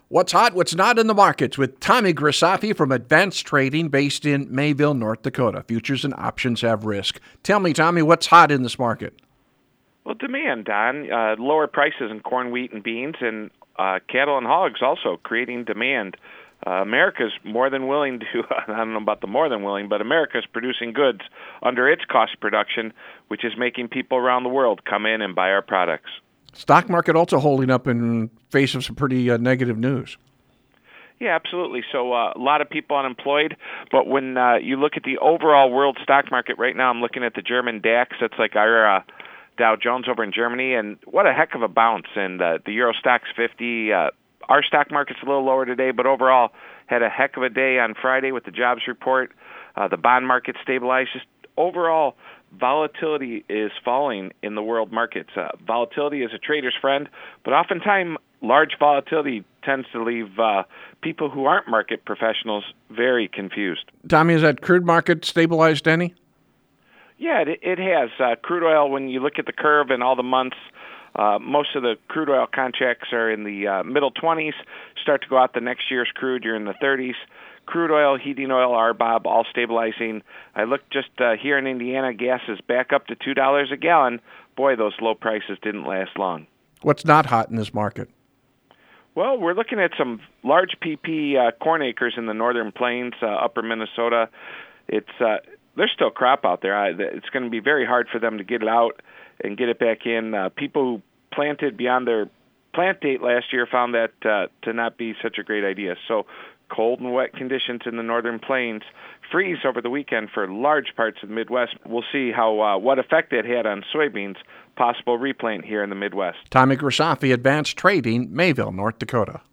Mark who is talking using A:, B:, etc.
A: What's hot, what's not in the markets with Tommy Grisafi from Advanced Trading based in Mayville, North Dakota. Futures and options have risk. Tell me, Tommy, what's hot in this market?
B: Well, demand, Don. Lower prices in corn, wheat, and beans, and cattle and hogs also creating demand. America's more than willing to, I don't know about the more than willing, but America's producing goods under its cost of production, which is making people around the world come in and buy our products.
A: Stock market also holding up in face of some pretty negative news.
B: Yeah, absolutely. So a lot of people unemployed, but when you look at the overall world stock market right now, I'm looking at the German DAX. That's like our Dow Jones over in Germany, and what a heck of a bounce. And the Euro Stoxx 50, our stock market's a little lower today, but overall had a heck of a day on Friday with the jobs report. The bond market stabilized. Just overall, volatility is falling in the world markets. Volatility is a trader's friend, but oftentimes large volatility tends to leave people who aren't market professionals very confused.
A: Tommy, is that crude market stabilized any?
B: Yeah, it has. Crude oil, when you look at the curve and all the months, most of the crude oil contracts are in the middle 20s. Start to go out the next year's crude, you're in the 30s. Crude oil, heating oil, RBOB, all stabilizing. I looked just here in Indiana, gas is back up to $2 a gallon. Boy, those low prices didn't last long.
A: What's not hot in this market?
B: Well, we're looking at some large PP corn acres in the northern plains, upper Minnesota. There's still crop out there. It's going to be very hard for them to get it out and get it back in. People who planted beyond their plant date last year found that to not be such a great idea. So cold and wet conditions in the northern plains, freeze over the weekend for large parts of the Midwest. We'll see how what effect it had on soybeans, possible replant here in the Midwest.
A: Tommy Grisafi, Advanced Trading, Mayville, North Dakota.